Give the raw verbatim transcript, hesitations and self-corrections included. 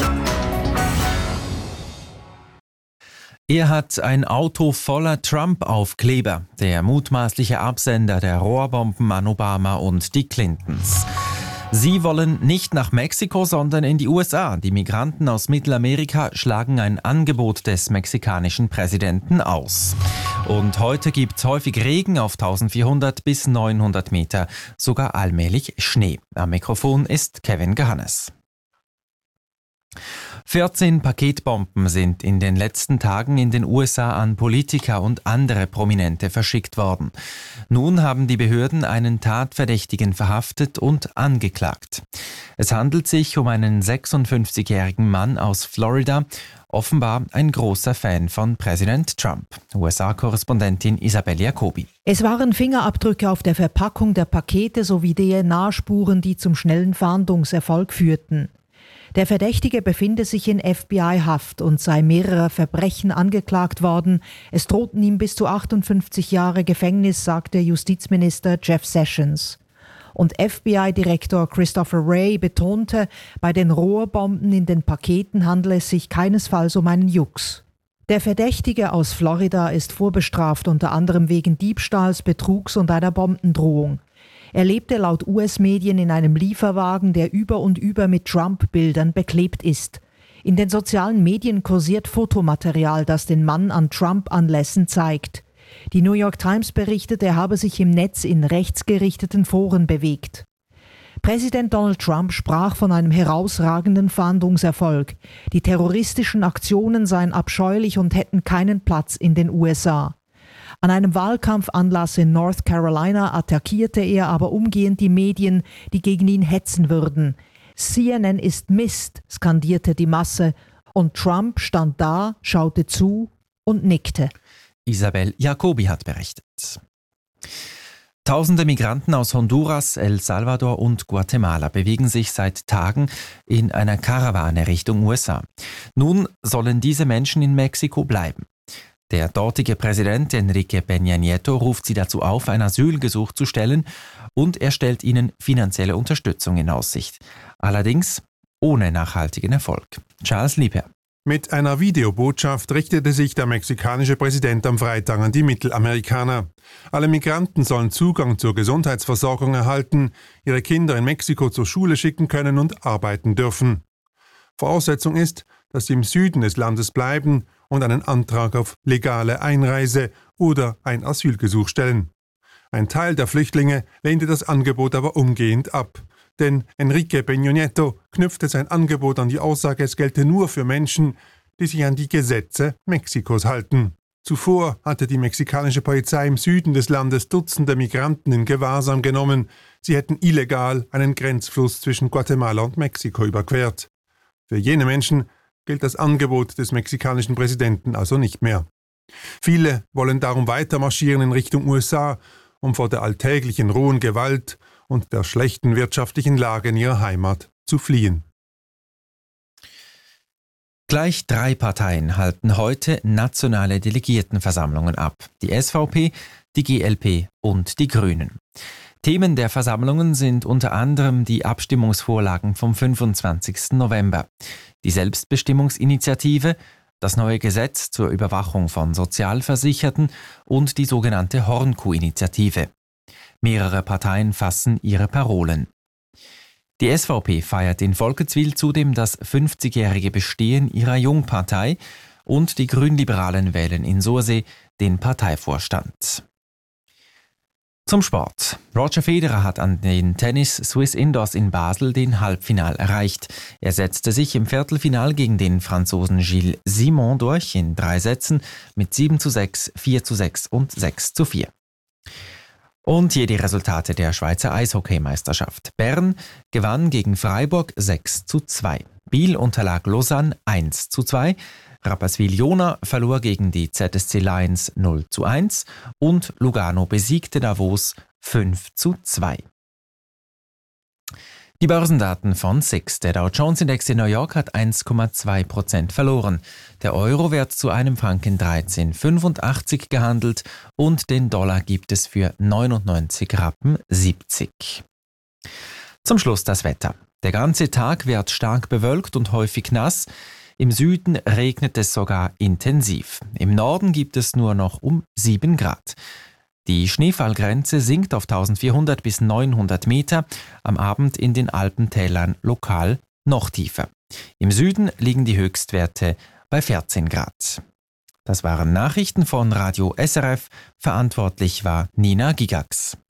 Er hat ein Auto voller Trump-Aufkleber, der mutmaßliche Absender der Rohrbomben an Obama und die Clintons. Sie wollen nicht nach Mexiko, sondern in die U S A. Die Migranten aus Mittelamerika schlagen ein Angebot des mexikanischen Präsidenten aus. Und heute gibt's häufig Regen auf eintausendvierhundert bis neunhundert Meter, sogar allmählich Schnee. Am Mikrofon ist Kevin Gehannes. vierzehn Paketbomben sind in den letzten Tagen in den U S A an Politiker und andere Prominente verschickt worden. Nun haben die Behörden einen Tatverdächtigen verhaftet und angeklagt. Es handelt sich um einen sechsundfünfzigjährigen Mann aus Florida, offenbar ein großer Fan von Präsident Trump. U S A-Korrespondentin Isabel Jacobi. Es waren Fingerabdrücke auf der Verpackung der Pakete sowie D N A-Spuren, die zum schnellen Fahndungserfolg führten. Der Verdächtige befinde sich in F B I-Haft und sei mehrerer Verbrechen angeklagt worden. Es drohten ihm bis zu achtundfünfzig Jahre Gefängnis, sagte Justizminister Jeff Sessions. Und F B I-Direktor Christopher Wray betonte, bei den Rohrbomben in den Paketen handele es sich keinesfalls um einen Jux. Der Verdächtige aus Florida ist vorbestraft, unter anderem wegen Diebstahls, Betrugs und einer Bombendrohung. Er lebte laut U S-Medien in einem Lieferwagen, der über und über mit Trump-Bildern beklebt ist. In den sozialen Medien kursiert Fotomaterial, das den Mann an Trump-Anlässen zeigt. Die New York Times berichtet, er habe sich im Netz in rechtsgerichteten Foren bewegt. Präsident Donald Trump sprach von einem herausragenden Fahndungserfolg. Die terroristischen Aktionen seien abscheulich und hätten keinen Platz in den U S A. An einem Wahlkampfanlass in North Carolina attackierte er aber umgehend die Medien, die gegen ihn hetzen würden. C N N ist Mist, skandierte die Masse, und Trump stand da, schaute zu und nickte. Isabel Jacobi hat berichtet. Tausende Migranten aus Honduras, El Salvador und Guatemala bewegen sich seit Tagen in einer Karawane Richtung U S A. Nun sollen diese Menschen in Mexiko bleiben. Der dortige Präsident Enrique Peña Nieto ruft sie dazu auf, ein Asylgesuch zu stellen, und er stellt ihnen finanzielle Unterstützung in Aussicht. Allerdings ohne nachhaltigen Erfolg. Charles Lieper. Mit einer Videobotschaft richtete sich der mexikanische Präsident am Freitag an die Mittelamerikaner. Alle Migranten sollen Zugang zur Gesundheitsversorgung erhalten, ihre Kinder in Mexiko zur Schule schicken können und arbeiten dürfen. Voraussetzung ist, dass sie im Süden des Landes bleiben und einen Antrag auf legale Einreise oder ein Asylgesuch stellen. Ein Teil der Flüchtlinge lehnte das Angebot aber umgehend ab, denn Enrique Peña Nieto knüpfte sein Angebot an die Aussage, es gelte nur für Menschen, die sich an die Gesetze Mexikos halten. Zuvor hatte die mexikanische Polizei im Süden des Landes Dutzende Migranten in Gewahrsam genommen. Sie hätten illegal einen Grenzfluss zwischen Guatemala und Mexiko überquert. Für jene Menschen gilt das Angebot des mexikanischen Präsidenten also nicht mehr. Viele wollen darum weiter marschieren in Richtung U S A, um vor der alltäglichen rohen Gewalt und der schlechten wirtschaftlichen Lage in ihrer Heimat zu fliehen. Gleich drei Parteien halten heute nationale Delegiertenversammlungen ab. Die S V P, die G L P und die Grünen. Themen der Versammlungen sind unter anderem die Abstimmungsvorlagen vom fünfundzwanzigsten November, die Selbstbestimmungsinitiative, das neue Gesetz zur Überwachung von Sozialversicherten und die sogenannte Hornkuh-Initiative. Mehrere Parteien fassen ihre Parolen. Die S V P feiert in Volkenswil zudem das fünfzigjährige Bestehen ihrer Jungpartei und die Grünliberalen wählen in Sursee den Parteivorstand. Zum Sport. Roger Federer hat an den Tennis Swiss Indoors in Basel den Halbfinal erreicht. Er setzte sich im Viertelfinal gegen den Franzosen Gilles Simon durch in drei Sätzen mit sieben zu sechs, vier zu sechs und sechs zu vier. Und hier die Resultate der Schweizer Eishockeymeisterschaft. Bern gewann gegen Freiburg sechs zu zwei. Biel unterlag Lausanne eins zu zwei. Rapperswil-Jona verlor gegen die Z S C Lions null zu eins und Lugano besiegte Davos fünf zu zwei. Die Börsendaten von S I X. Der Dow Jones Index in New York hat eins Komma zwei Prozent verloren. Der Euro wird zu einem Franken dreizehn Komma fünfundachtzig gehandelt und den Dollar gibt es für neunundneunzig Rappen siebzig. Zum Schluss das Wetter. Der ganze Tag wird stark bewölkt und häufig nass. Im Süden regnet es sogar intensiv. Im Norden gibt es nur noch um sieben Grad. Die Schneefallgrenze sinkt auf eintausendvierhundert bis neunhundert Meter, am Abend in den Alpentälern lokal noch tiefer. Im Süden liegen die Höchstwerte bei vierzehn Grad. Das waren Nachrichten von Radio S R F. Verantwortlich war Nina Gigax.